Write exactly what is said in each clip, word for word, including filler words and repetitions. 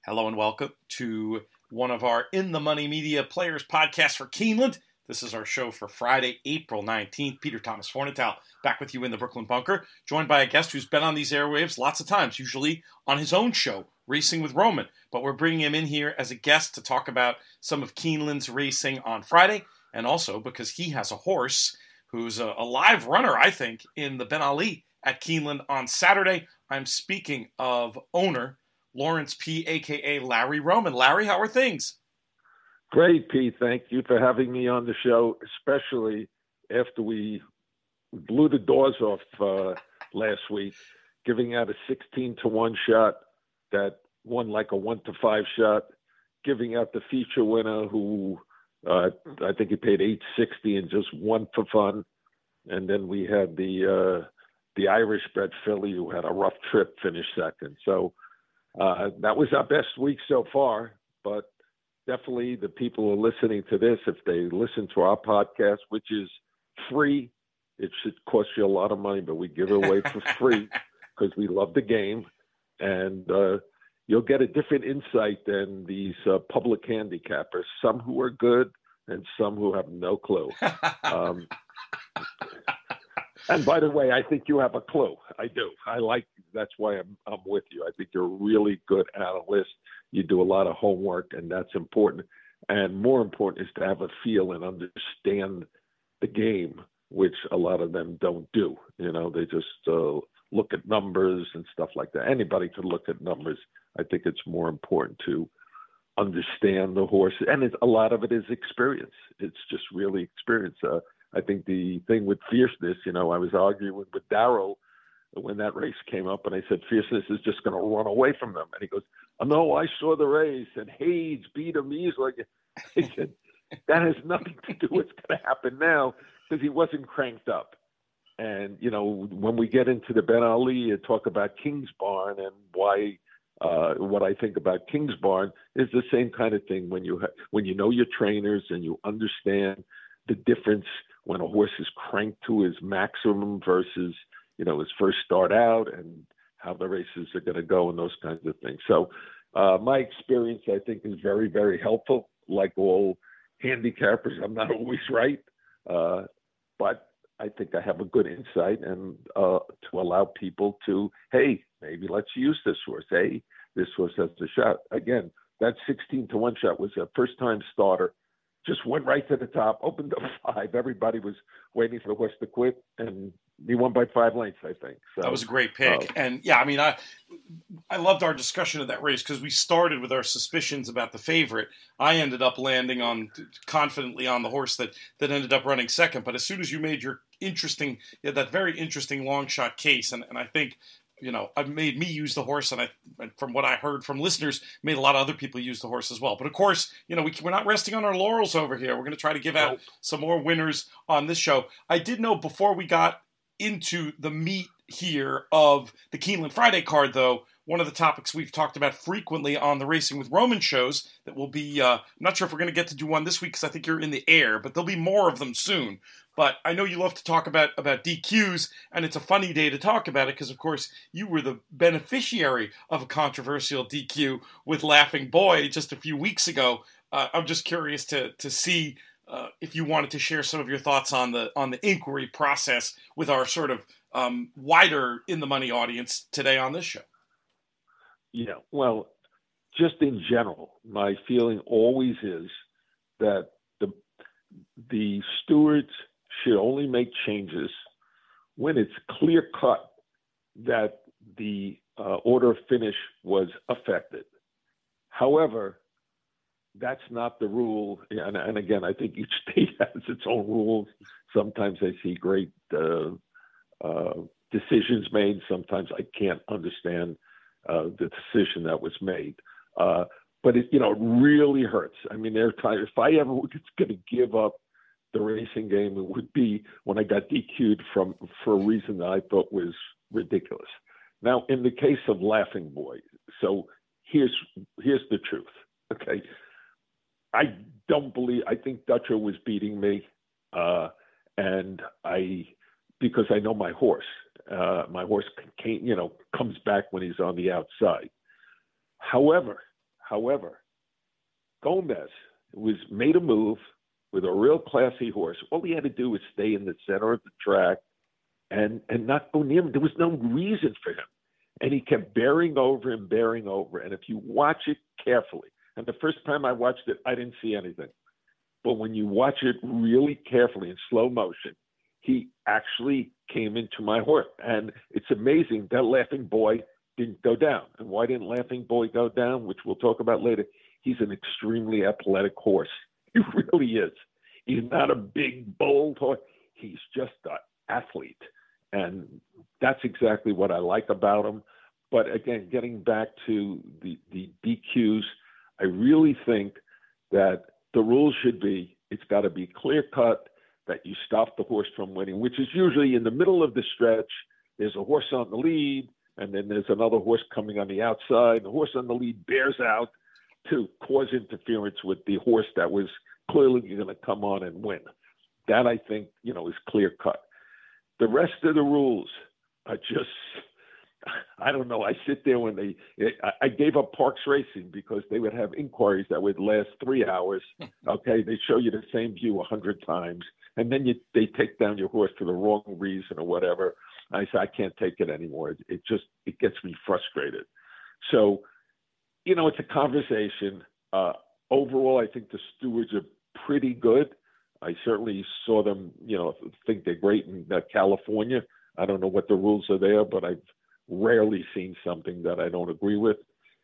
Hello and welcome to one of our In the Money Media Players podcasts for Keeneland. This is our show for Friday, April nineteenth. Peter Thomas Fornatale back with you in the Brooklyn Bunker, joined by a guest who's been on these airwaves lots of times, usually on his own show, Racing with Roman. But we're bringing him in here as a guest to talk about some of Keeneland's racing on Friday, and also because he has a horse who's a, a live runner, I think, in the Ben Ali at Keeneland on Saturday. I'm speaking of owner Lawrence P., a k a. Larry Roman. Larry, how are things? Great, Pete. Thank you for having me on the show, especially after we blew the doors off uh, last week, giving out a sixteen to one shot that won like a one to five shot, giving out the feature winner who uh, I think he paid eight sixty and just won for fun. And then we had the uh, the Irish bred filly who had a rough trip, finish second. So Uh, that was our best week so far, but definitely the people who are listening to this, if they listen to our podcast, which is free, it should cost you a lot of money, but we give it away for free because we love the game. And uh, you'll get a different insight than these uh, public handicappers, some who are good and some who have no clue. Um, and by the way, I think you have a clue. I do. I like That's why I'm I'm with you. I think you're a really good analyst. You do a lot of homework, and that's important. And more important is to have a feel and understand the game, which a lot of them don't do. You know, they just uh, look at numbers and stuff like that. Anybody can look at numbers. I think it's more important to understand the horse, and it's, a lot of it is experience. It's just really experience. Uh, I think the thing with Fierceness, you know, I was arguing with, with Darryl when that race came up, and I said, Fierceness is just going to run away from them. And he goes, oh, no, I saw the race, and Hayes beat him easily. I said, that has nothing to do with what's going to happen now, because he wasn't cranked up. And, you know, when we get into the Ben Ali and talk about Kingsbarn and why uh, what I think about Kingsbarn is the same kind of thing. When you ha- when you know your trainers and you understand the difference when a horse is cranked to his maximum versus, you know, his first start out and how the races are going to go and those kinds of things. So uh, my experience, I think, is very, very helpful. Like all handicappers, I'm not always right, uh, but I think I have a good insight and uh, to allow people to, hey, maybe let's use this horse. Hey, this horse has the shot. Again, that sixteen to one shot was a first-time starter. Just went right to the top, opened up five. Everybody was waiting for the horse to quit, and he won by five lengths, I think. So, that was a great pick. Uh, and, yeah, I mean, I I loved our discussion of that race because we started with our suspicions about the favorite. I ended up landing on confidently on the horse that, that ended up running second. But as soon as you made your interesting, you had that very interesting long shot case, and, and I think – you know, it made me use the horse, and I, and from what I heard from listeners, made a lot of other people use the horse as well. But of course, you know, we, we're not resting on our laurels over here. We're going to try to give out some more winners on this show. I did know before we got into the meat here of the Keeneland Friday card, though, one of the topics we've talked about frequently on the Racing with Roman shows that will be, uh, I'm not sure if we're going to get to do one this week because I think you're in the air, but there'll be more of them soon. But I know you love to talk about, about D Qs, and it's a funny day to talk about it because, of course, you were the beneficiary of a controversial D Q with Laughing Boy just a few weeks ago. Uh, I'm just curious to to see uh, if you wanted to share some of your thoughts on the on the inquiry process with our sort of um, wider in the money audience today on this show. Yeah, well, just in general, my feeling always is that the the stewards should only make changes when it's clear cut that the uh, order of finish was affected. However, that's not the rule. And, and again, I think each state has its own rules. Sometimes I see great uh, uh, decisions made. Sometimes I can't understand uh, the decision that was made. Uh, but it, you know, it really hurts. I mean, there are times, if I ever was going to give up the racing game, it would be when I got D Q'd from for a reason that I thought was ridiculous. Now, in the case of Laughing Boy, so here's here's the truth. Okay, I don't believe. I think Dutcher was beating me, uh, and I because I know my horse. Uh, my horse, came, you know, comes back when he's on the outside. However, However, Gomez was made a move with a real classy horse. All he had to do was stay in the center of the track and, and not go near him. There was no reason for him. And he kept bearing over and bearing over. And if you watch it carefully, and the first time I watched it, I didn't see anything. But when you watch it really carefully in slow motion, he actually came into my horse. And it's amazing that Laughing Boy didn't go down. And why didn't Laughing Boy go down, which we'll talk about later? He's an extremely athletic horse. He really is. He's not a big, bold horse. He's just an athlete. And that's exactly what I like about him. But again, getting back to the, the D Qs, I really think that the rules should be, it's got to be clear cut that you stop the horse from winning, which is usually in the middle of the stretch. There's a horse on the lead, and then there's another horse coming on the outside. The horse on the lead bears out to cause interference with the horse that was clearly going to come on and win. That, I think, you know, is clear cut. The rest of the rules are just, I don't know. I sit there when they, I gave up Parks Racing because they would have inquiries that would last three hours. Okay. They show you the same view a hundred times. And then you, they take down your horse for the wrong reason or whatever. I say, I can't take it anymore. It, it just, it gets me frustrated. So, you know, it's a conversation. Uh, overall, I think the stewards are pretty good. I certainly saw them, you know, think they're great in uh, California. I don't know what the rules are there, but I've rarely seen something that I don't agree with.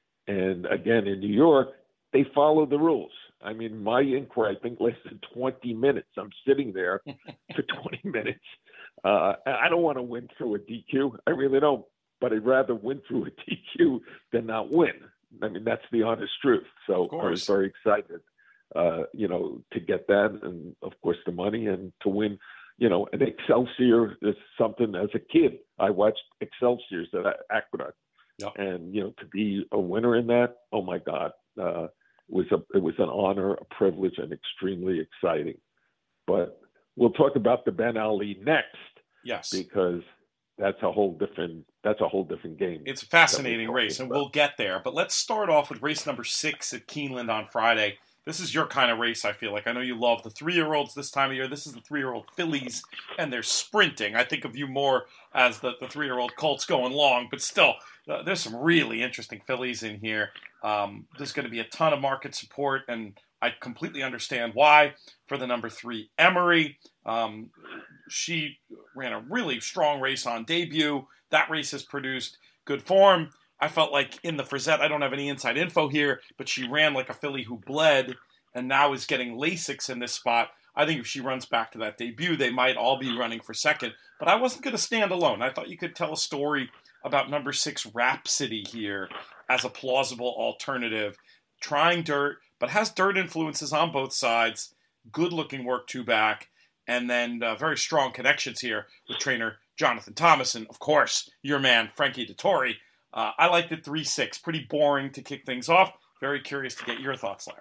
And again, in New York, they follow the rules. I mean, my inquiry, I think, lasted twenty minutes. I'm sitting there for twenty minutes. Uh, I don't want to win through a D Q. I really don't. But I'd rather win through a D Q than not win. I mean, that's the honest truth. So I was very excited, uh, you know, to get that. And, of course, the money and to win. You know, and Excelsior is something as a kid. I watched Excelsior's at Aqueduct. Yep. And, you know, to be a winner in that, oh, my God, uh, was a, it was an honor, a privilege, and extremely exciting. But we'll talk about the Ben Ali next. Yes. Because that's a whole different, that's a whole different game. It's a fascinating race, and we'll get there. But let's start off with race number six at Keeneland on Friday. This is your kind of race, I feel like. I know you love the three-year-olds this time of year. This is the three-year-old fillies, and they're sprinting. I think of you more as the, the three-year-old colts going long, but still, uh, there's some really interesting fillies in here. Um, there's going to be a ton of market support, and I completely understand why. For the number three, Emery, um, she ran a really strong race on debut. That race has produced good form. I felt like in the Frizette, I don't have any inside info here, but she ran like a filly who bled and now is getting Lasix in this spot. I think if she runs back to that debut, they might all be running for second. But I wasn't going to stand alone. I thought you could tell a story about number six, Rhapsody, here as a plausible alternative. Trying dirt, but has dirt influences on both sides. Good-looking work two back. And then uh, very strong connections here with trainer Jonathan Thomas. And, of course, your man, Frankie Dettori. Uh, I liked it three six. Pretty boring to kick things off. Very curious to get your thoughts, Larry.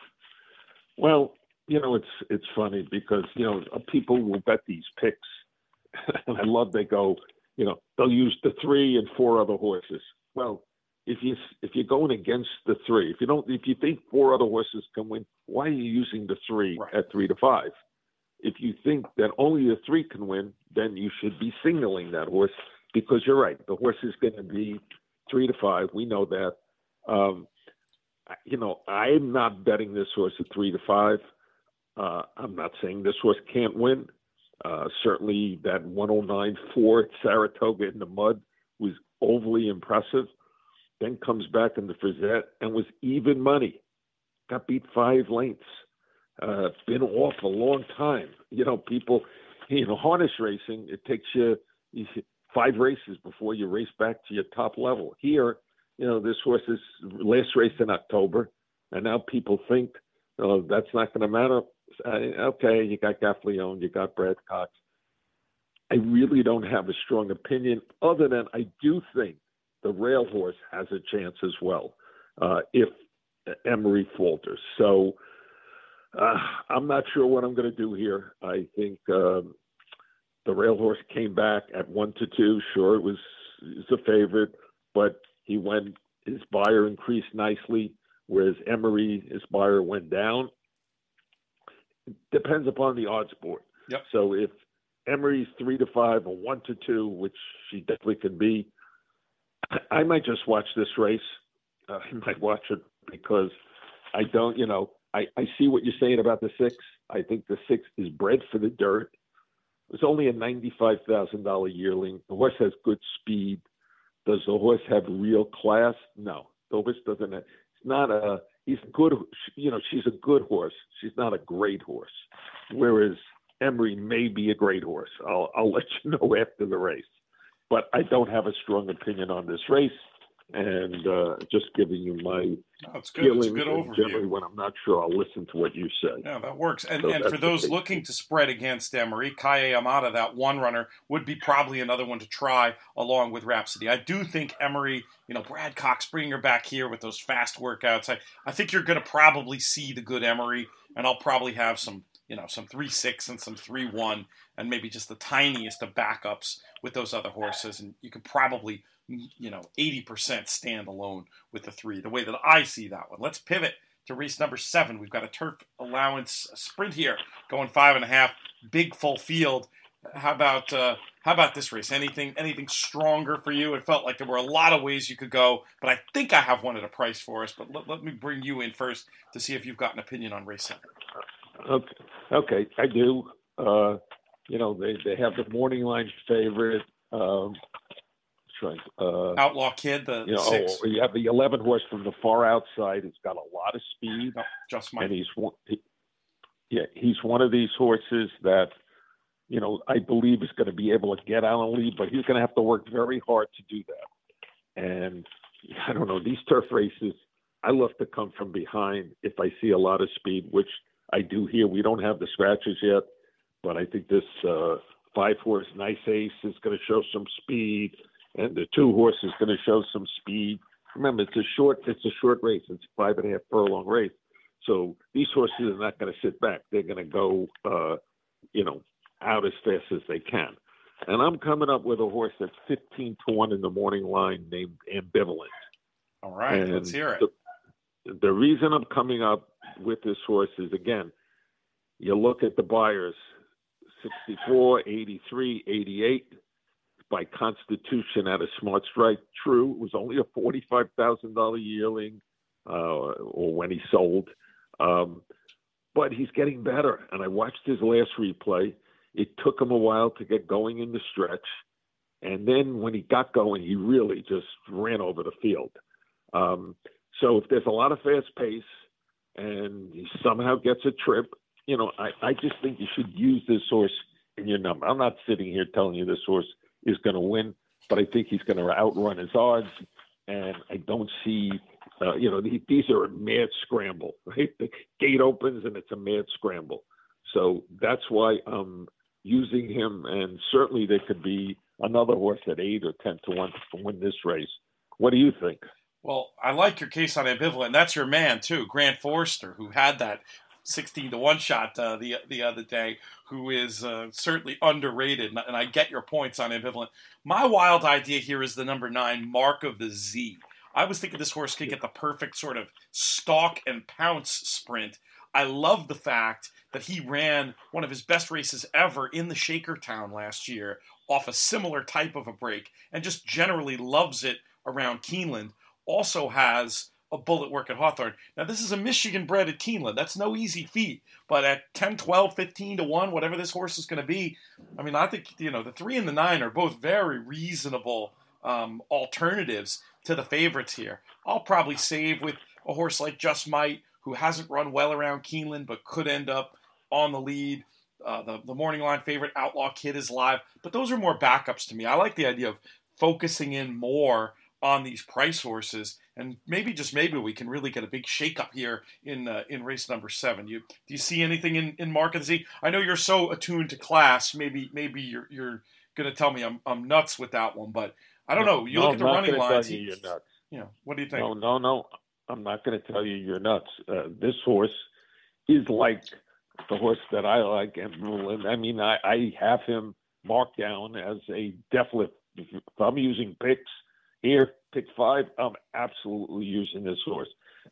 Well, you know, it's it's funny because, you know, people will bet these picks. And I love they go, you know, they'll use the three and four other horses. Well, if you if you're going against the three, if you don't, if you think four other horses can win, why are you using the three right. at three to five? If you think that only the three can win, then you should be signaling that horse. Because you're right, the horse is going to be three to five. We know that. Um, you know, I'm not betting this horse at three to five. Uh, I'm not saying this horse can't win. Uh, certainly, that one oh nine four at Saratoga in the mud was overly impressive. Then comes back in the Frizette and was even money. Got beat five lengths. Uh, been off a long time. You know, people. You know, harness racing. It takes you. you five races before you race back to your top level. Here, you know, this horse is last race in October, and now people think, oh, that's not going to matter. Uh, okay, you got Gaffleone, you got Brad Cox. I really don't have a strong opinion, other than I do think the rail horse has a chance as well, uh, if Emery falters. So uh, I'm not sure what I'm going to do here. I think um, the rail horse came back at one to two. Sure, it was, it was a favorite, but he went, his buyer increased nicely. whereas Emery, his buyer, went down. It depends upon the odds board. Yep. So if Emery's three to five or one to two, which she definitely can be, I might just watch this race. Uh, I might watch it because I don't, you know, I, I see what you're saying about the six. I think the six is bred for the dirt. It's only a ninety-five thousand dollars yearling. The horse has good speed. Does the horse have real class? No, the horse doesn't. Have, it's not a. He's a good. You know, she's a good horse. She's not a great horse. Whereas Emery may be a great horse. I'll I'll let you know after the race. But I don't have a strong opinion on this race. And uh, just giving you my no, it's good. It's a good overview. Generally, when I'm not sure, I'll listen to what you say. Yeah, that works. And so and for those looking to spread against Emery, Kaye Yamada, that one runner, would be probably another one to try along with Rhapsody. I do think Emery, you know, Brad Cox bringing her back here with those fast workouts. I, I think you're going to probably see the good Emery, and I'll probably have some, you know, some three six and some three one, and maybe just the tiniest of backups with those other horses, and you could probably, you know, eighty percent stand alone with the three, the way that I see that one. Let's pivot to race number seven. We've got a turf allowance sprint here, going five and a half, big full field. How about uh, how about this race? Anything anything stronger for you? It felt like there were a lot of ways you could go, but I think I have one at a price for us. But let, let me bring you in first to see if you've got an opinion on race seven. Okay, okay, I do. Uh, you know, they, they have the morning line favorite. Um, Uh, Outlaw Kid, the, you know, the six. Oh, you have the eleven horse from the far outside. It's got a lot of speed. No, just my. And he's one, he, yeah, he's one of these horses that, you know, I believe is going to be able to get out and lead, but he's going to have to work very hard to do that. And I don't know, these turf races, I love to come from behind if I see a lot of speed, which I do here. We don't have the scratches yet, but I think this uh, five horse Nice Ace is going to show some speed. And the two horse is going to show some speed. Remember, it's a short, it's a short race. It's a five and a half furlong race. So these horses are not going to sit back. They're going to go, uh, you know, out as fast as they can. And I'm coming up with a horse that's fifteen to one in the morning line named Ambivalent. All right, and let's hear it. The, the reason I'm coming up with this horse is, again, you look at the buyers, sixty-four, eighty-three, eighty-eight. By Constitution at a Smart Strike. True, it was only a forty-five thousand dollars yearling, uh, or when he sold. Um, but he's getting better. And I watched his last replay. It took him a while to get going in the stretch. And then when he got going, he really just ran over the field. Um, so if there's a lot of fast pace and he somehow gets a trip, you know, I, I just think you should use this horse in your number. I'm not sitting here telling you this horse is going to win, but I think he's going to outrun his odds. And I don't see, uh, you know, these are a mad scramble, right? The gate opens and it's a mad scramble. So that's why I'm using him. And certainly there could be another horse at eight or ten to one to win this race. What do you think? Well, I like your case on Ambivalent. That's your man too, Grant Forster, who had that sixteen to one shot uh, the the other day, who is uh, certainly underrated, and I get your points on Ambivalent. My wild idea here is the number nine, Mark of the Z. I was thinking this horse could get the perfect sort of stalk and pounce sprint. I love the fact that he ran one of his best races ever in the Shakertown last year off a similar type of a break, and just generally loves it around Keeneland. Also has a bullet work at Hawthorne. Now, this is a Michigan bred at Keeneland. That's no easy feat. But at ten, twelve, fifteen to one, whatever this horse is going to be, I mean, I think, you know, the three and the nine are both very reasonable um, alternatives to the favorites here. I'll probably save with a horse like Just Might, who hasn't run well around Keeneland, but could end up on the lead. Uh, the, the morning line favorite, Outlaw Kid, is live. But those are more backups to me. I like the idea of focusing in more on these price horses, and maybe just maybe we can really get a big shakeup here in uh, in race number seven. You do you see anything in, in Mark of the Z? I know you're so attuned to class. Maybe maybe you're you're going to tell me I'm I'm nuts with that one, but I don't know. You no, look at the running lines. You you're nuts. You know, what do you think? No, no, no. I'm not going to tell you you're nuts. Uh, this horse is like the horse that I like, and I mean I, I have him marked down as a definite. If I'm using picks. Here, pick five, I'm absolutely using this horse. The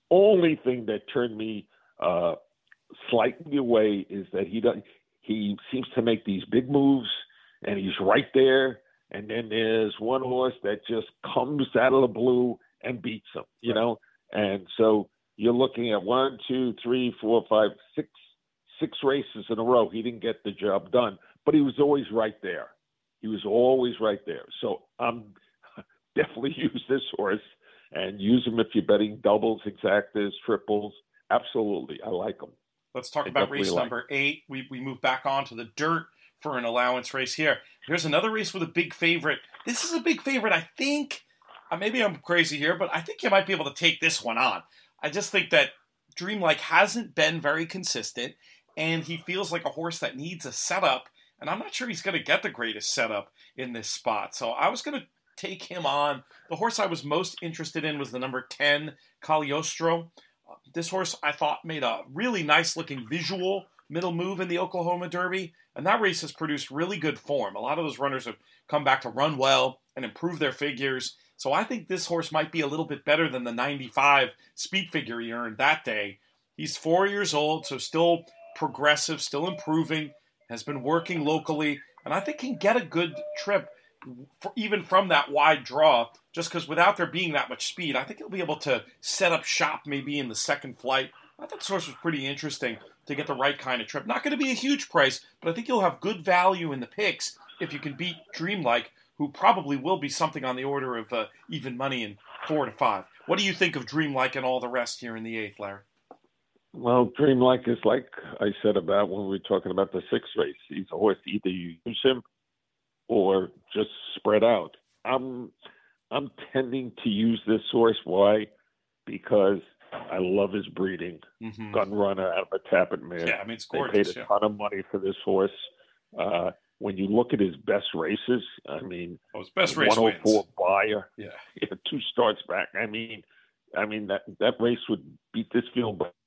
only thing that turned me uh, slightly away is that he doesn't. He seems to make these big moves, and he's right there. And then there's one horse that just comes out of the blue and beats him, you right. know. And so you're looking at one, two, three, four, five, six, six races in a row. He didn't get the job done, but he was always right there. He was always right there. So I'm definitely use this horse and use him if you're betting doubles, exactas, triples. Absolutely, I like him. Let's talk I about race like number eight. We we move back on to the dirt for an allowance race here. Here's another race with a big favorite. This is a big favorite, I think. Uh, maybe I'm crazy here, but I think you might be able to take this one on. I just think that Dreamlike hasn't been very consistent, and he feels like a horse that needs a setup, and I'm not sure he's going to get the greatest setup in this spot. So I was going to take him on. The horse I was most interested in was the number ten, Cagliostro. Uh, this horse, I thought, made a really nice-looking visual middle move in the Oklahoma Derby, and that race has produced really good form. A lot of those runners have come back to run well and improve their figures. So I think this horse might be a little bit better than the ninety-five speed figure he earned that day. He's four years old, so still progressive, still improving, has been working locally, and I think can get a good trip for, even from that wide draw, just because without there being that much speed, I think he'll be able to set up shop maybe in the second flight. I thought this horse was pretty interesting to get the right kind of trip. Not going to be a huge price, but I think you'll have good value in the picks if you can beat Dreamlike, who probably will be something on the order of uh, even money in four to five. What do you think of Dreamlike and all the rest here in the eighth, Larry? Well, Dreamlike is like I said about when we were talking about the sixth race. He's a horse, either you use him or just spread out. I'm I'm tending to use this horse. Why? Because I love his breeding. Mm-hmm. Gun runner out of a Tapit mare. Yeah, I mean, it's gorgeous. They paid a yeah. ton of money for this horse. Uh, when you look at his best races, I mean, oh, his best race one oh four wins. Buyer, yeah. yeah, two starts back. I mean, I mean that that race would beat this field. But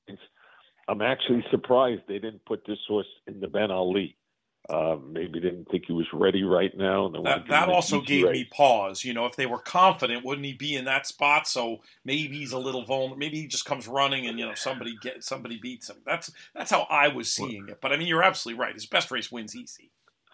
I'm actually surprised they didn't put this horse in the Ben Ali. Uh, maybe didn't think he was ready right now. And that that also gave race. me pause. You know, if they were confident, wouldn't he be in that spot? So maybe he's a little vulnerable. Maybe he just comes running and, you know, somebody get somebody beats him. That's that's how I was seeing it. But I mean, you're absolutely right. His best race wins easy.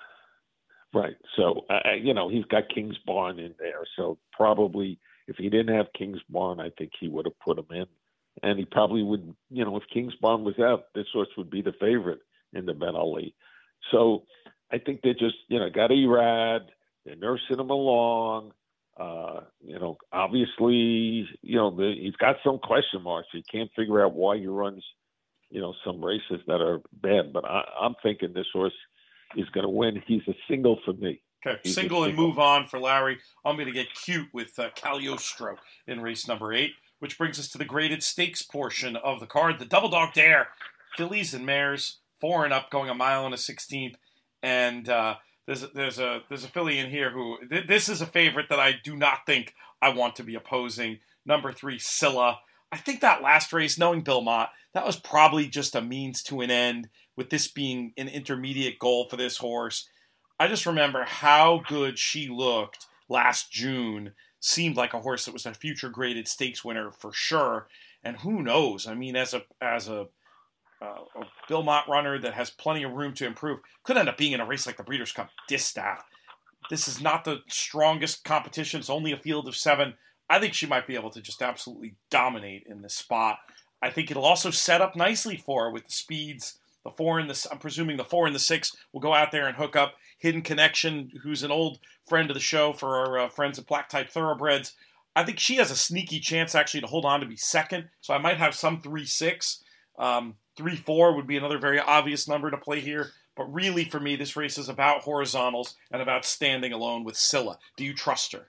Right. So, uh, you know, he's got King's Barn in there. So probably if he didn't have King's Barn, I think he would have put him in. And he probably would, you know, if King's Barn was out, this horse would be the favorite in the Ben Ali. So I think they just, you know, got Erad. They're nursing him along. Uh, you know, obviously, you know, the, he's got some question marks. You can't figure out why he runs, you know, some races that are bad. But I, I'm thinking this horse is going to win. He's a single for me. Okay, He's single and move on for Larry. I'm going to get cute with uh, Cagliostro in race number eight, which brings us to the graded stakes portion of the card. The Double Dog Dare, fillies and mares, four and up, going a mile and a sixteenth. And uh, there's a, there's a there's a filly in here who th- this is a favorite that I do not think I want to be opposing. Number three, Scylla. I think that last race, knowing Bill Mott, that was probably just a means to an end. With this being an intermediate goal for this horse, I just remember how good she looked last June. Seemed like a horse that was a future graded stakes winner for sure. And who knows? I mean, as a as a Uh, a Bill Mott runner that has plenty of room to improve, could end up being in a race like the Breeders' Cup Distaff. This is not the strongest competition. It's only a field of seven. I think she might be able to just absolutely dominate in this spot. I think it'll also set up nicely for her with the speeds. The four and the I'm presuming the four and the six will go out there and hook up. Hidden Connection, who's an old friend of the show for our uh, friends at Black Type Thoroughbreds. I think she has a sneaky chance actually to hold on to be second. So I might have some three six. Um, three four would be another very obvious number to play here. But really, for me, this race is about horizontals and about standing alone with Scylla. Do you trust her?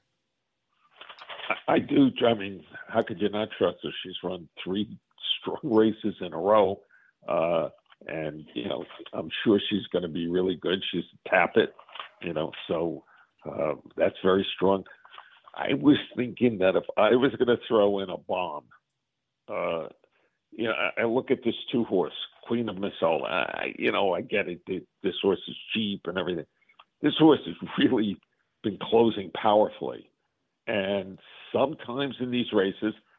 I, I do. I mean, how could you not trust her? She's run three strong races in a row. Uh, and, you know, I'm sure she's going to be really good. She's a Tapit, you know, so uh, that's very strong. I was thinking that if I was going to throw in a bomb, uh, you know, I, I look at this two horse, Queen of Missoula. I, you know, I get it. This horse is cheap and everything. This horse has really been closing powerfully. And sometimes in these races,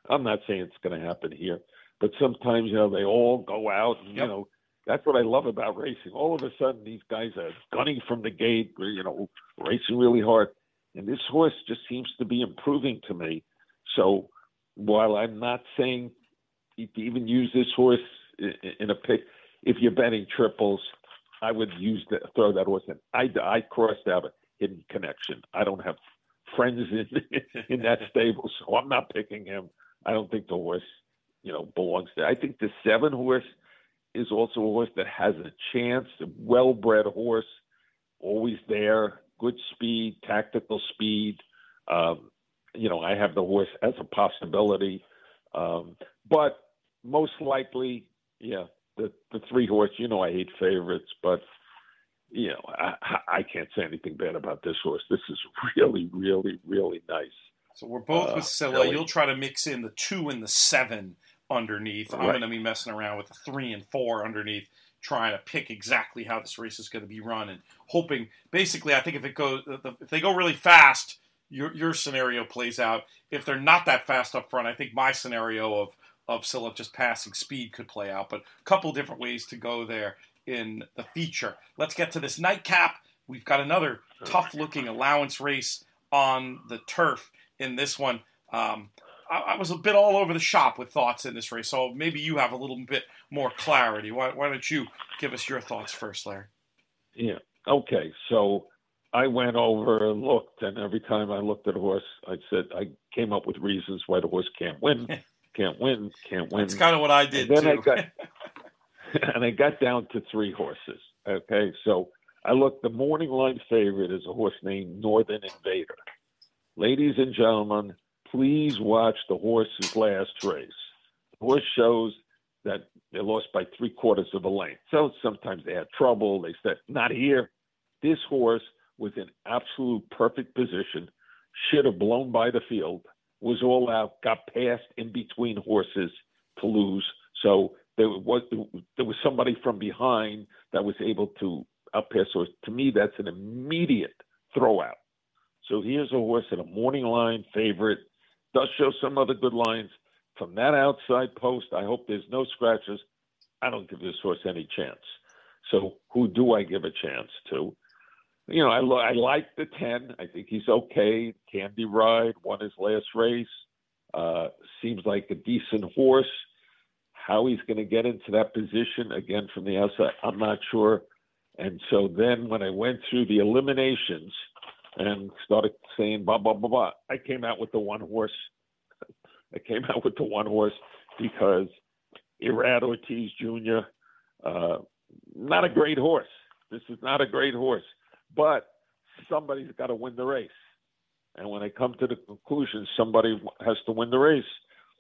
I'm not saying it's going to happen here, but sometimes, you know, they all go out and, Yep. you know, that's what I love about racing. All of a sudden, these guys are gunning from the gate, you know, racing really hard. And this horse just seems to be improving to me. So while I'm not saying you can even use this horse in a pick, if you're betting triples, I would use that, throw that horse in. I, I crossed out a Hidden Connection. I don't have friends in in that stable, so I'm not picking him. I don't think the horse, you know, belongs there. I think the seven horse is also a horse that has a chance, a well-bred horse, always there, good speed, tactical speed. Um, you know, I have the horse as a possibility. Um, but most likely, yeah, the, the three horse, you know, I hate favorites, but, you know, I, I can't say anything bad about this horse. This is really, really, really nice. So we're both uh, with Scylla. really. You'll try to mix in the two and the seven underneath. I'm Right. going to be messing around with the three and four underneath, trying to pick exactly how this race is going to be run and hoping. Basically, I think if it goes, if they go really fast, your your scenario plays out. If they're not that fast up front, I think my scenario of of Scylla just passing speed could play out. But a couple different ways to go there in the feature. Let's get to this nightcap. We've got another tough-looking allowance race on the turf in this one. Um, I, I was a bit all over the shop with thoughts in this race, so maybe you have a little bit more clarity. Why, why don't you give us your thoughts first, Larry? Yeah. Okay. So I went over and looked, and every time I looked at a horse, I said I came up with reasons why the horse can't win, can't win, can't win. That's kind of what I did and then too. I got, and I got down to three horses. Okay, so I looked. The morning line favorite is a horse named Northern Invader. Ladies and gentlemen, please watch the horse's last race. The horse shows that they lost by three quarters of a length. So sometimes they had trouble. They said, not here. This horse was in absolute perfect position, should have blown by the field, was all out, got past in between horses to lose. So there was there was somebody from behind that was able to outpass horse. To me, that's an immediate throwout. So here's a horse at a morning line favorite. Does show some other good lines. From that outside post, I hope there's no scratches. I don't give this horse any chance. So who do I give a chance to? You know, I, lo- I like the ten. I think he's okay. Candy Ride won his last race. Uh, seems like a decent horse. How he's going to get into that position, again, from the outside, I'm not sure. And so then when I went through the eliminations and started saying blah, blah, blah, blah, I came out with the one horse. I came out with the one horse because Irad Ortiz Junior, uh, not a great horse. This is not a great horse, but somebody's got to win the race. And when I come to the conclusion, somebody has to win the race,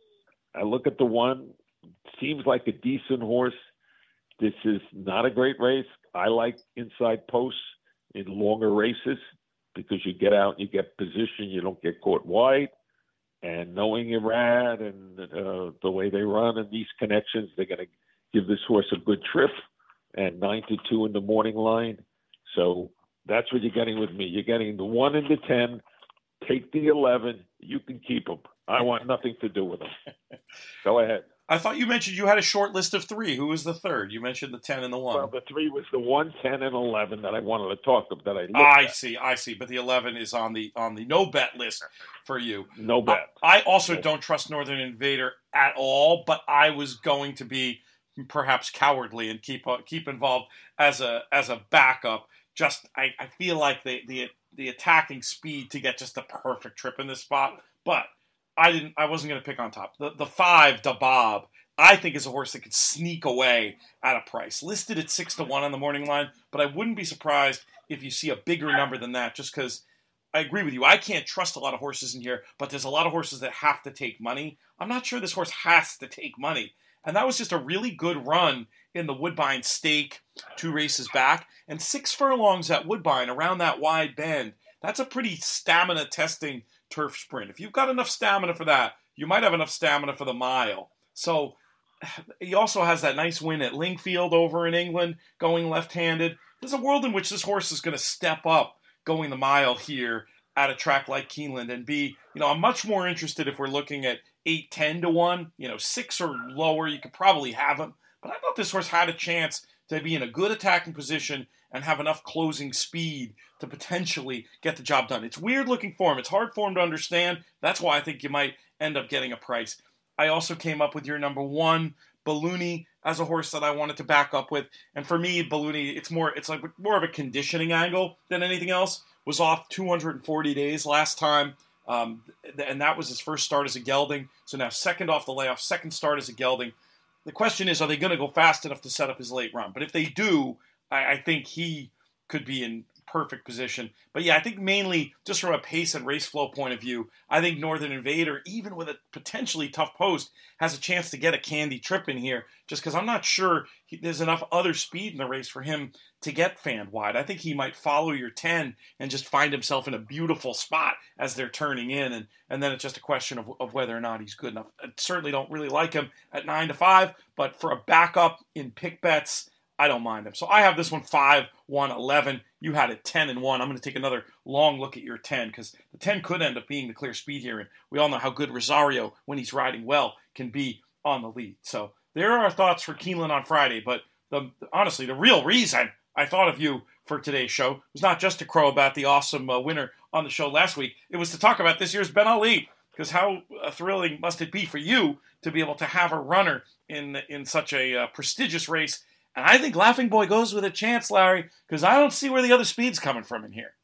I look at the one, seems like a decent horse. This is not a great race. I like inside posts in longer races because you get out, you get position, you don't get caught wide. And knowing Irad and uh, the way they run and these connections, they're going to give this horse a good trip. And nine to two in the morning line. So that's what you're getting with me. You're getting the one and the ten. Take the eleven. You can keep them. I want nothing to do with them. Go ahead. I thought you mentioned you had a short list of three. Who was the third? You mentioned the ten and the one. Well, the three was the one, ten, and eleven that I wanted to talk of. That I looked I at. see, I see. But the eleven is on the on the no bet list for you. No bet. I, I also no. don't trust Northern Invader at all. But I was going to be perhaps cowardly and keep uh, keep involved as a as a backup. Just I, I feel like the the the attacking speed to get just a perfect trip in this spot. But I didn't. I wasn't going to pick on top. The the five, DeBob, I think is a horse that could sneak away at a price. Listed at six to one on the morning line, but I wouldn't be surprised if you see a bigger number than that. Just because I agree with you, I can't trust a lot of horses in here. But there's a lot of horses that have to take money. I'm not sure this horse has to take money. And that was just a really good run in the Woodbine Stake, two races back. And six furlongs at Woodbine around that wide bend. That's a pretty stamina-testing turf sprint. If you've got enough stamina for that, you might have enough stamina for the mile. So he also has that nice win at Lingfield over in England, going left-handed. There's a world in which this horse is going to step up going the mile here at a track like Keeneland and be, you know, I'm much more interested if we're looking at eight, ten to one. You know, six or lower, you could probably have him. But I thought this horse had a chance to be in a good attacking position and have enough closing speed to potentially get the job done. It's weird looking for him. It's hard for him to understand. That's why I think you might end up getting a price. I also came up with your number one, Ballooney, as a horse that I wanted to back up with. And for me, Ballooney, it's more it's like more of a conditioning angle than anything else. Was off two hundred forty days last time. Um, and that was his first start as a gelding. So now second off the layoff, second start as a gelding. The question is, are they going to go fast enough to set up his late run? But if they do, I, I think he could be in perfect position. But yeah, I think mainly just from a pace and race flow point of view, I think Northern Invader, even with a potentially tough post, has a chance to get a candy trip in here, just because I'm not sure he, there's enough other speed in the race for him to get fanned wide. I think he might follow your ten and just find himself in a beautiful spot as they're turning in, and, and then it's just a question of, of whether or not he's good enough. I certainly don't really like him at nine to five, but for a backup in pick bets, I don't mind him. So I have this one five, one, eleven. You had it ten and one. I'm going to take another long look at your ten because the ten could end up being the clear speed here. And we all know how good Rosario, when he's riding well, can be on the lead. So there are our thoughts for Keeneland on Friday. But the, honestly, the real reason I thought of you for today's show was not just to crow about the awesome uh, winner on the show last week. It was to talk about this year's Ben Ali. Because how uh, thrilling must it be for you to be able to have a runner in, in such a uh, prestigious race. And I think Laughing Boy goes with a chance, Larry, because I don't see where the other speed's coming from in here.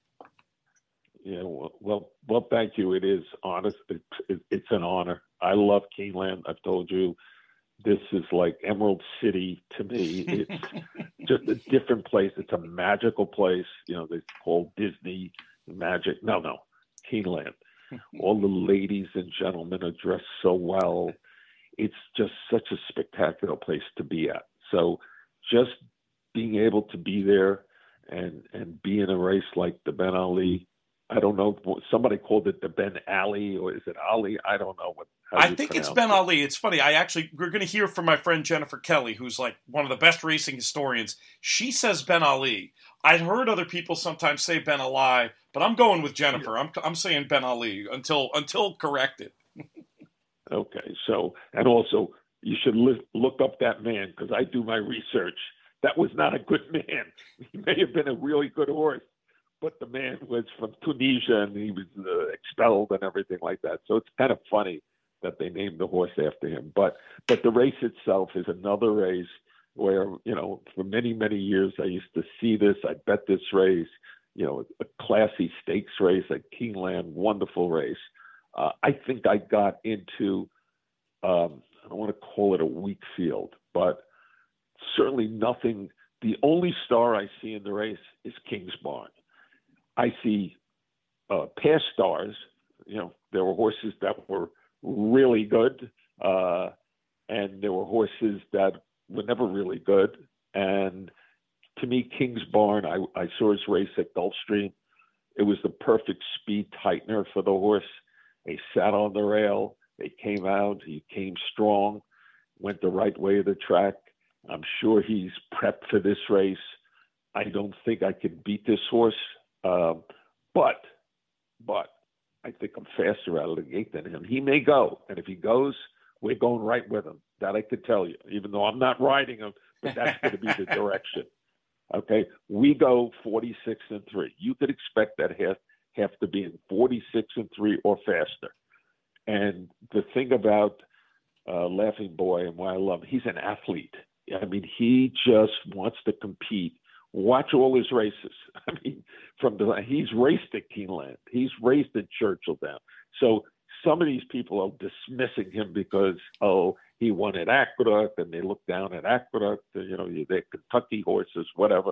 Yeah, well, well, well thank you. It is honest. It's, it's an honor. I love Keeneland. I've told you, this is like Emerald City to me. It's just a different place. It's a magical place. You know, they call Disney magic. No, no, Keeneland. All the ladies and gentlemen are dressed so well. It's just such a spectacular place to be at. So just being able to be there and, and be in a race like the Ben Ali, I don't know, somebody called it the Ben Ali, or is it Ali? I don't know. what. I think it's Ben it. Ali. It's funny. I actually, we're going to hear from my friend Jennifer Kelly, who's like one of the best racing historians. She says Ben Ali. I'd heard other people sometimes say Ben Ali, but I'm going with Jennifer. I'm I'm saying Ben Ali until until corrected. Okay. So, and also, you should li- look up that man, because I do my research. That was not a good man. He may have been a really good horse, but the man was from Tunisia and he was uh, expelled and everything like that. So it's kind of funny that they named the horse after him. But but the race itself is another race where, you know, for many, many years I used to see this. I bet this race, you know, a classy stakes race at Keeneland, wonderful race. Uh, I think I got into, um, I don't want to call it a weak field, but certainly nothing. The only star I see in the race is Kingsbarn. I see uh, past stars. You know, there were horses that were really good, uh, and there were horses that were never really good. And to me, Kingsbarn, I, I saw his race at Gulfstream. It was the perfect speed tightener for the horse. They sat on the rail. They came out. He came strong, went the right way of the track. I'm sure he's prepped for this race. I don't think I could beat this horse. Um, but, but I think I'm faster out of the gate than him. He may go, and if he goes, we're going right with him. That I could tell you, even though I'm not riding him, but that's going to be the direction. Okay, we go forty-six and three. You could expect that half have to be in forty-six and three or faster. And the thing about uh, Laughing Boy and why I love him, he's an athlete. I mean, he just wants to compete. Watch all his races. I mean, from the he's raced at Keeneland. He's raced at Churchill Down. So some of these people are dismissing him because, oh, he won at Aqueduct, and they look down at Aqueduct, you know, they're Kentucky horses, whatever.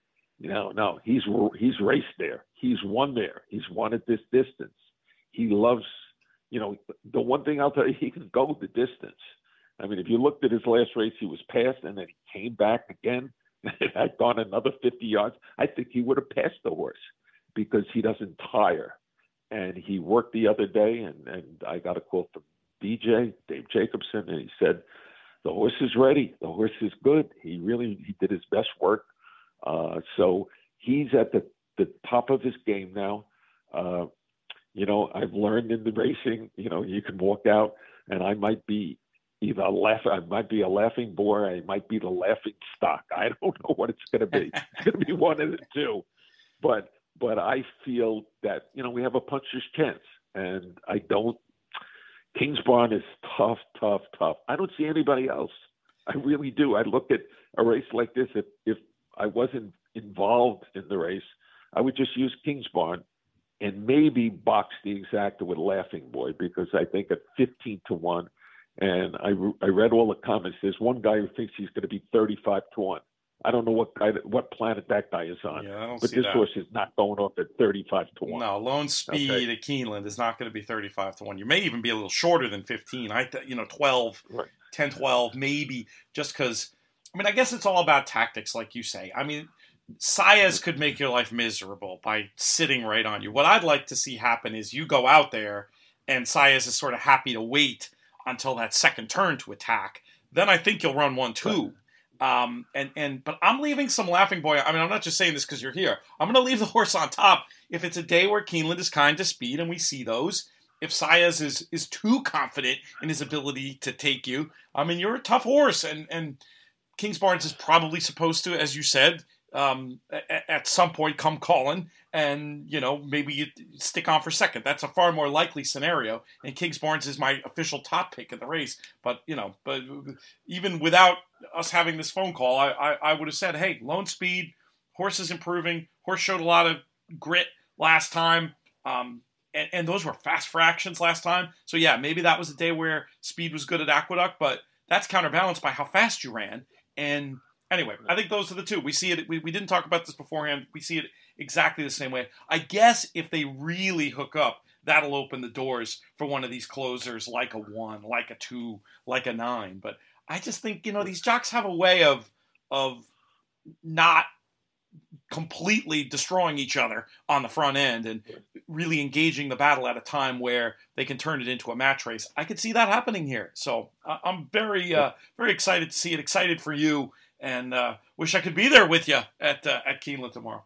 No, no, he's he's raced there. He's won there. He's won at this distance. He loves, you know, the one thing I'll tell you, he can go the distance. I mean, if you looked at his last race, he was passed, and then he came back again and had gone another fifty yards. I think he would have passed the horse because he doesn't tire. And he worked the other day, and, and I got a call from D J, Dave Jacobson, and he said, the horse is ready. The horse is good. He really he did his best work. Uh, so he's at the, the top of his game now. Uh, you know, I've learned in the racing, you know, you can walk out and I might be either a laugh, I might be a laughing boy, I might be the laughing stock. I don't know what it's going to be. It's going to be one of the two. But but I feel that, you know, we have a puncher's chance, and I don't. Kingsbarn is tough, tough, tough. I don't see anybody else. I really do. I look at a race like this. If if I wasn't involved in the race, I would just use Kingsbarn and maybe box the exacta with Laughing Boy, because I think at fifteen to one, and I, I read all the comments. There's one guy who thinks he's going to be thirty-five to one. I don't know what guy, what planet that guy is on, yeah, I don't but see this that. horse is not going off at thirty-five to one. No, Lone Speed Okay. at Keeneland is not going to be thirty-five to one. You may even be a little shorter than fifteen. I, th- you know, twelve, Right. ten, twelve, maybe, just because. I mean, I guess it's all about tactics, like you say. I mean, Saez could make your life miserable by sitting right on you. What I'd like to see happen is you go out there, and Saez is sort of happy to wait until that second turn to attack. Then I think you'll run one two. Um, and, and but I'm leaving some Laughing Boy. I mean, I'm not just saying this because you're here. I'm going to leave the horse on top if it's a day where Keeneland is kind to speed, and we see those. If Saez is is too confident in his ability to take you, I mean, you're a tough horse, and and Kingsbarn is probably supposed to, as you said, um, at, at some point come calling, and you know maybe you stick on for second. That's a far more likely scenario. And Kingsbarn is my official top pick in the race. But you know, but even without us having this phone call, I, I, I would have said, hey, Lone Speed, horse is improving. Horse showed a lot of grit last time. Um, and, and those were fast fractions last time. So yeah, maybe that was a day where speed was good at Aqueduct, but that's counterbalanced by how fast you ran. And anyway, I think those are the two. We see it. We, we didn't talk about this beforehand. We see it exactly the same way. I guess if they really hook up, that'll open the doors for one of these closers, like a one, like a two, like a nine. But I just think, you know, these jocks have a way of of not completely destroying each other on the front end and really engaging the battle at a time where they can turn it into a match race. I could see that happening here. So uh, I'm very, uh, very excited to see it. Excited for you, and uh, wish I could be there with you at uh, at Keeneland tomorrow.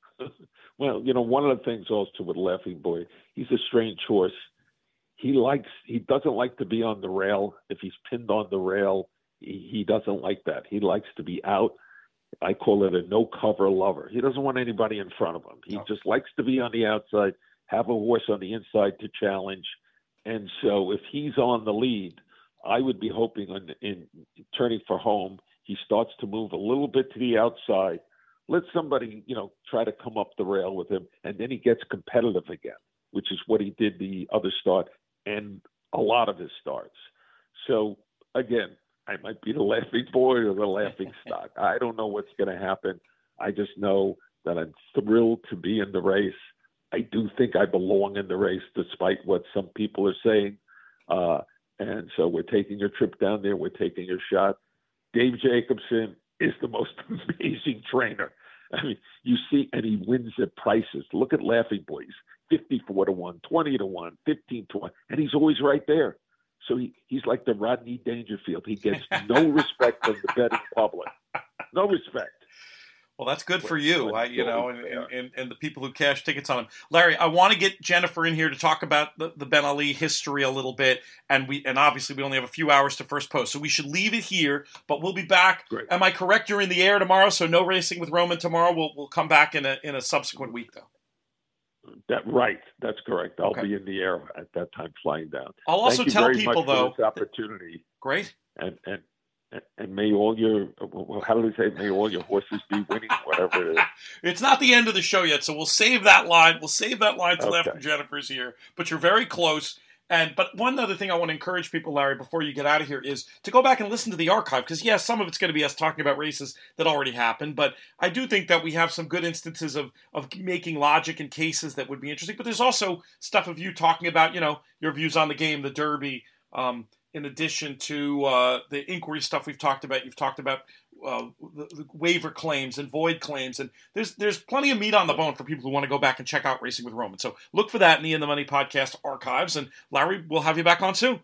Well, you know, one of the things also with Laughing Boy, he's a strange horse. He likes, he doesn't like to be on the rail. If he's pinned on the rail, he, he doesn't like that. He likes to be out. I call it a no cover lover. He doesn't want anybody in front of him. He No. just likes to be on the outside, have a horse on the inside to challenge. And so if he's on the lead, I would be hoping on, in turning for home, he starts to move a little bit to the outside. Let somebody, you know, try to come up the rail with him, and then he gets competitive again, which is what he did the other start and a lot of his starts. So again, I might be the Laughing Boy or the Laughing Stock. I don't know what's going to happen. I just know that I'm thrilled to be in the race. I do think I belong in the race, despite what some people are saying. Uh, and so we're taking a trip down there. We're taking a shot. Dave Jacobson is the most amazing trainer. I mean, you see, and he wins at prices. Look at Laughing Boys, fifty-four to one, twenty to one, fifteen to one, and he's always right there. So he, he's like the Rodney Dangerfield. He gets no respect from the betting public. No respect. Well, that's good for you, When- I, you when know, and, they and, are. and, and the people who cash tickets on him. Larry, I want to get Jennifer in here to talk about the, the Ben Ali history a little bit, and we and obviously we only have a few hours to first post, so we should leave it here. But we'll be back. Great. Am I correct? You're in the air tomorrow, so no racing with Roman tomorrow. We'll we'll come back in a in a subsequent week, though. That right. That's correct. I'll Okay. be in the air at that time, flying down. I'll also Thank you tell very people much though. for this opportunity, Great. and and and- and may all your well, how do they say? May all your horses be winning, whatever it is. It's not the end of the show yet, so we'll save that line. We'll save that line till Okay. after Jennifer's here. But you're very close. And but one other thing I want to encourage people, Larry, before you get out of here, is to go back and listen to the archive, because yes, some of it's going to be us talking about races that already happened, but I do think that we have some good instances of of making logic and cases that would be interesting. But there's also stuff of you talking about, you know, your views on the game, the Derby. Um, in addition to uh, the inquiry stuff we've talked about, you've talked about uh, the, the waiver claims and void claims, and there's there's plenty of meat on the bone for people who want to go back and check out Racing with Roman. So look for that in the In the Money podcast archives, and Larry, we'll have you back on soon.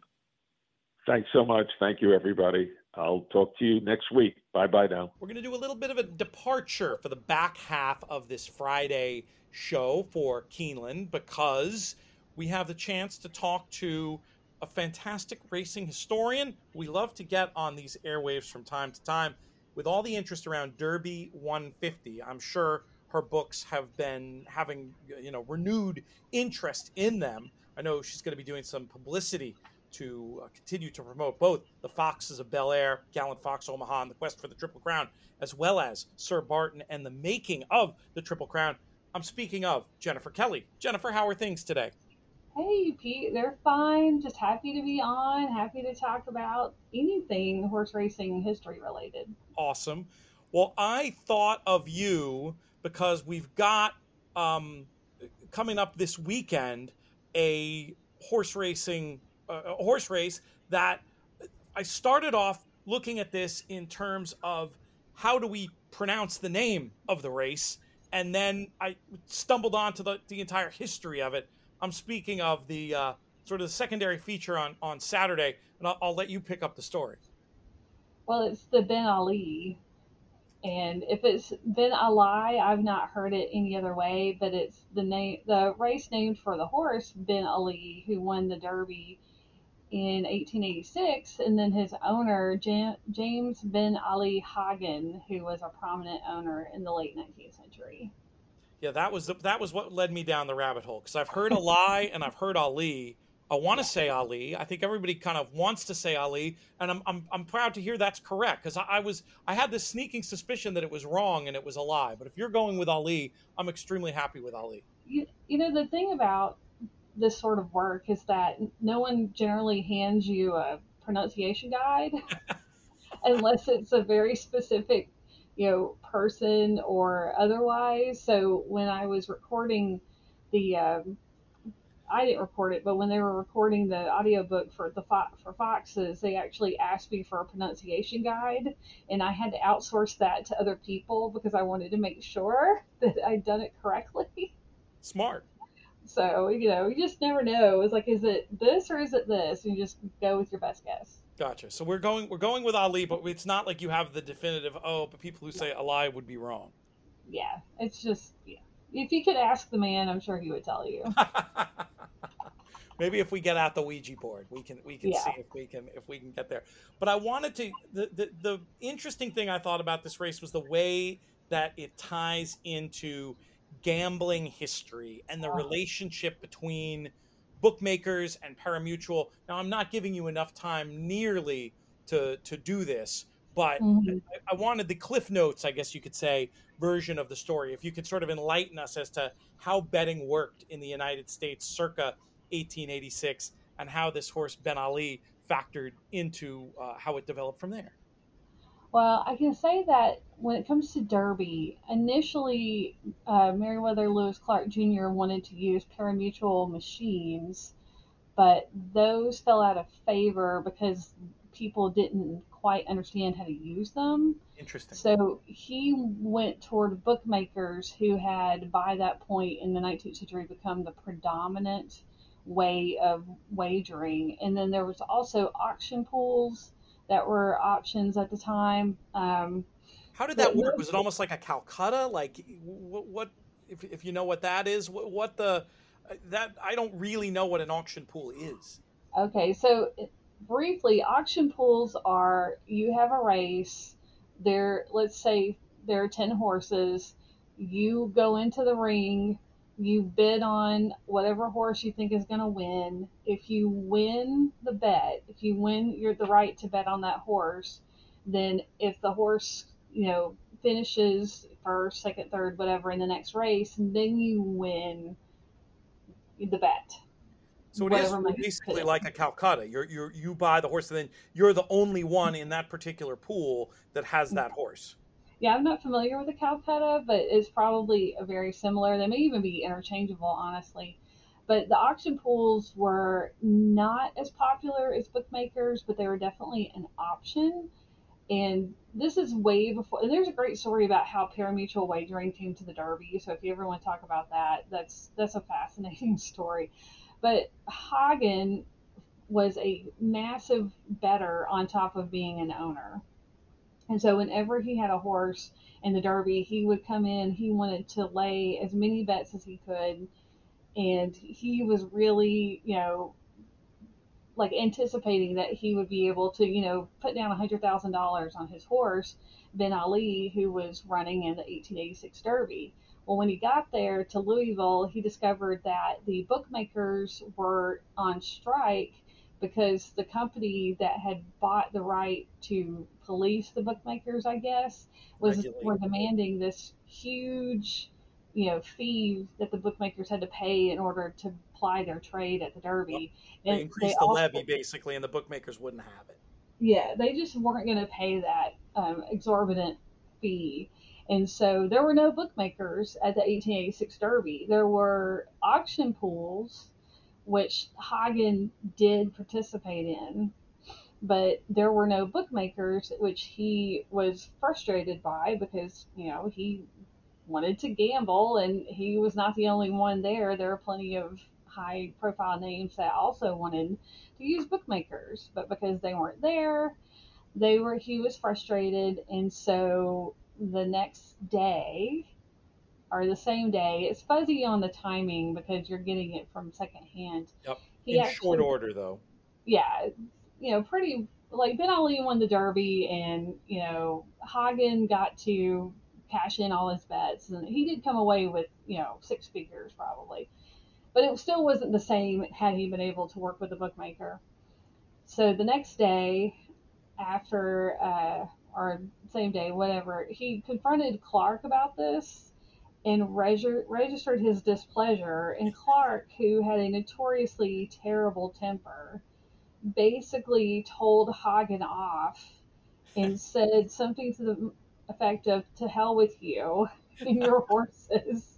Thanks so much. Thank you, everybody. I'll talk to you next week. Bye bye now. We're going to do a little bit of a departure for the back half of this Friday show for Keeneland, because we have the chance to talk to a fantastic racing historian we love to get on these airwaves from time to time. With all the interest around Derby one fifty, I'm sure her books have been having, you know, renewed interest in them. I know she's going to be doing some publicity to uh, continue to promote both the Foxes of Bel Air, Gallant Fox Omaha, and the Quest for the Triple Crown, as well as Sir Barton and the making of the Triple Crown. I'm speaking of Jennifer Kelly. Jennifer, how are things today? Hey, Pete, they're fine. Just happy to be on. Happy to talk about anything horse racing history related. Awesome. Well, I thought of you because we've got um, coming up this weekend a horse racing uh, a horse race that I started off looking at this in terms of how do we pronounce the name of the race, and then I stumbled onto the, the entire history of it. I'm speaking of the uh, sort of the secondary feature on, on Saturday, and I'll, I'll let you pick up the story. Well, it's the Ben Ali, and if it's Ben Ali, I've not heard it any other way, but it's the name, the race named for the horse Ben Ali, who won the Derby in eighteen eighty-six, and then his owner, Jan- James Ben Ali Hagen, who was a prominent owner in the late nineteenth century. Yeah, that was the, that was what led me down the rabbit hole, because I've heard Ali and I've heard Ali. I want to say Ali. I think everybody kind of wants to say Ali, and I'm I'm, I'm proud to hear that's correct, because I, I was I had this sneaking suspicion that it was wrong and it was a lie. But if you're going with Ali, I'm extremely happy with Ali. You, you know, the thing about this sort of work is that no one generally hands you a pronunciation guide unless it's a very specific, you know, person or otherwise. So when I was recording the, um, I didn't record it, but when they were recording the audiobook for the Fo- for Foxes, they actually asked me for a pronunciation guide, and I had to outsource that to other people because I wanted to make sure that I'd done it correctly. Smart. So, you know, you just never know. It's like, is it this or is it this? And you just go with your best guess. Gotcha. So we're going we're going with Ali, but it's not like you have the definitive, oh, but people who say Ali would be wrong. Yeah, it's just, yeah. If you could ask the man, I'm sure he would tell you. Maybe if we get out the Ouija board, we can we can yeah. see if we can if we can get there. But I wanted to the, the the interesting thing I thought about this race was the way that it ties into gambling history and the relationship between bookmakers and parimutuel. Now, I'm not giving you enough time nearly to to do this, but mm-hmm. I, I wanted the Cliff Notes, I guess you could say, version of the story. If you could sort of enlighten us as to how betting worked in the United States circa eighteen eighty-six and how this horse Ben Ali factored into uh, how it developed from there. Well, I can say that when it comes to Derby, initially uh, Meriwether Lewis Clark Junior wanted to use parimutuel machines, but those fell out of favor because people didn't quite understand how to use them. Interesting. So he went toward bookmakers who had, by that point in the nineteenth century, become the predominant way of wagering. And then there was also auction pools that were options at the time. Um, How did that work? Was it almost like a Calcutta? Like what, what if, if you know what that is, what, what the, that, I don't really know what an auction pool is. Okay. So briefly, auction pools are, you have a race there, let's say there are ten horses, you go into the ring, you bid on whatever horse you think is going to win. If you win the bet, if you win you're the right to bet on that horse, then if the horse, you know, finishes first, second, third, whatever in the next race, then you win the bet. So it is basically like a Calcutta. You're you you buy the horse, and then you're the only one in that particular pool that has that horse. Yeah, I'm not familiar with the Calcutta, but it's probably a very similar. They may even be interchangeable, honestly. But the auction pools were not as popular as bookmakers, but they were definitely an option. And this is way before. And there's a great story about how parimutuel wagering came to the Derby. So if you ever want to talk about that, that's that's a fascinating story. But Hagen was a massive bettor on top of being an owner. And so whenever he had a horse in the Derby, he would come in, he wanted to lay as many bets as he could. And he was really, you know, like anticipating that he would be able to, you know, put down a hundred thousand dollars on his horse, Ben Ali, who was running in the eighteen eighty-six Derby. Well, when he got there to Louisville, he discovered that the bookmakers were on strike because the company that had bought the right to police the bookmakers, I guess, was Regulate. were demanding this huge, you know, fee that the bookmakers had to pay in order to ply their trade at the Derby. They And increased they the also, levy basically, and the bookmakers wouldn't have it. yeah, they just weren't going to pay that um, exorbitant fee. And so there were no bookmakers at the eighteen eighty-six Derby. There were auction pools, which Hagen did participate in, but there were no bookmakers, which he was frustrated by because, you know, he wanted to gamble and he was not the only one there. There were plenty of high profile names that also wanted to use bookmakers, but because they weren't there, they were he was frustrated. And so the next day or the same day, it's fuzzy on the timing because you're getting it from secondhand. Yep. He In actually, short order, though. yeah, you know, pretty like Ben Ali won the Derby, and you know Hagen got to cash in all his bets, and he did come away with you know six figures probably, but it still wasn't the same had he been able to work with a bookmaker. So the next day, after uh, or same day, whatever, he confronted Clark about this and reg- registered his displeasure. And Clark, who had a notoriously terrible temper, basically told Hagen off and said something to the effect of "to hell with you and your horses."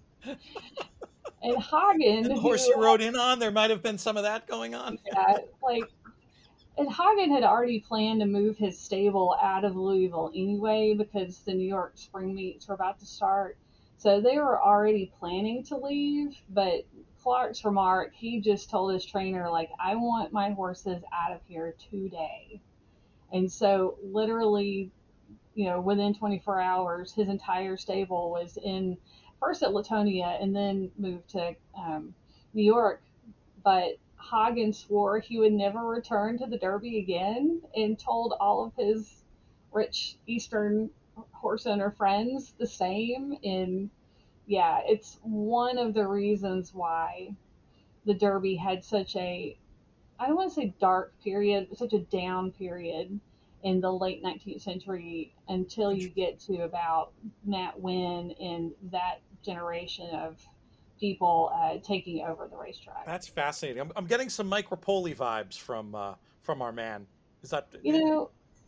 And Hagen, And the who horse you rode in on, there might have been some of that going on. yeah, like, and Hagen had already planned to move his stable out of Louisville anyway because the New York spring meets were about to start. So they were already planning to leave, but Clark's remark, he just told his trainer, like, I want my horses out of here today. And so literally, you know, within twenty-four hours, his entire stable was in first at Latonia and then moved to um, New York. But Hagen swore he would never return to the Derby again and told all of his rich Eastern horse owner friends the same. And yeah, it's one of the reasons why the Derby had such a, I don't want to say dark period, but such a down period in the late nineteenth century until you get to about Matt Winn and that generation of people uh, taking over the racetrack. That's fascinating. I'm, I'm getting some Mike Rapoli vibes from uh, from our man. Is that you know?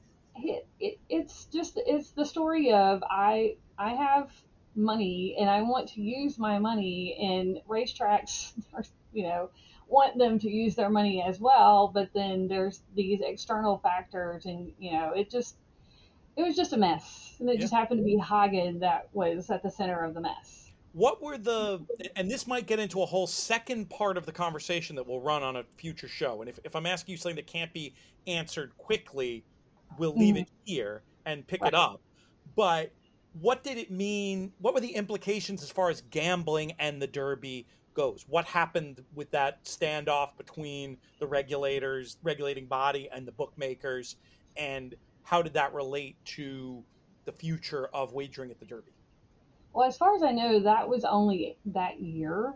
It, it, it's just it's the story of I I have money and I want to use my money, and racetracks are, you know, want them to use their money as well, but then there's these external factors, and you know it just it was just a mess, and it Yeah. just happened to be Hagen that was at the center of the mess. What were the, and this might get into a whole second part of the conversation that we'll run on a future show, and if, if I'm asking you something that can't be answered quickly, we'll leave Mhm. it here and pick Right. it up. But what did it mean? What were the implications as far as gambling and the Derby goes? What happened with that standoff between the regulators, regulating body, and the bookmakers, and how did that relate to the future of wagering at the Derby? Well, as far as I know, that was only that year,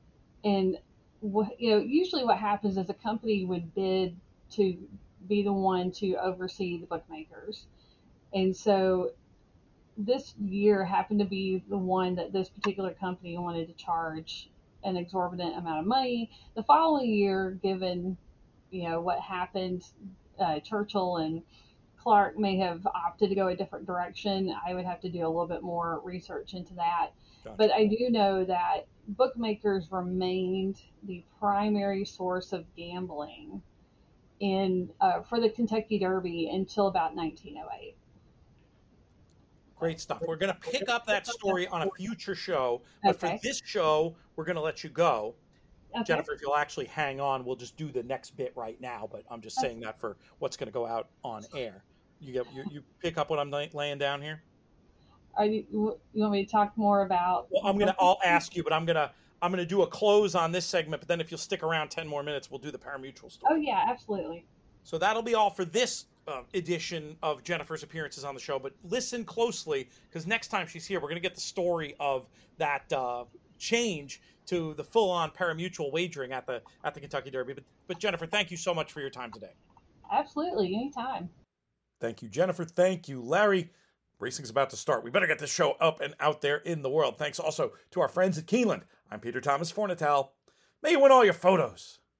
and what you know, usually what happens is a company would bid to be the one to oversee the bookmakers, and so this year happened to be the one that this particular company wanted to charge an exorbitant amount of money. The following year, given you know what happened, uh, Churchill and Clark may have opted to go a different direction. I would have to do a little bit more research into that. Gotcha. But I do know that bookmakers remained the primary source of gambling in uh, for the Kentucky Derby until about nineteen oh eight. Great stuff. We're going to pick up that story on a future show, but Okay. for this show, we're going to let you go. Okay. Jennifer, if you'll actually hang on, we'll just do the next bit right now, but I'm just saying that for what's going to go out on air. You get you, you pick up what I'm lay- laying down here? Are you, you want me to talk more about? Well, I'm going to I'll ask you, but I'm going to I'm going to do a close on this segment, but then if you'll stick around ten more minutes, we'll do the pari-mutuel story. Oh, yeah, absolutely. So that'll be all for this uh, edition of Jennifer's appearances on the show. But listen closely, because next time she's here, we're going to get the story of that uh, change to the full-on pari-mutuel wagering at the at the Kentucky Derby. But, but Jennifer, thank you so much for your time today. Absolutely, anytime. Thank you, Jennifer. Thank you, Larry. Racing's about to start. We better get this show up and out there in the world. Thanks also to our friends at Keeneland. I'm Peter Thomas Fornatale. May you win all your photos.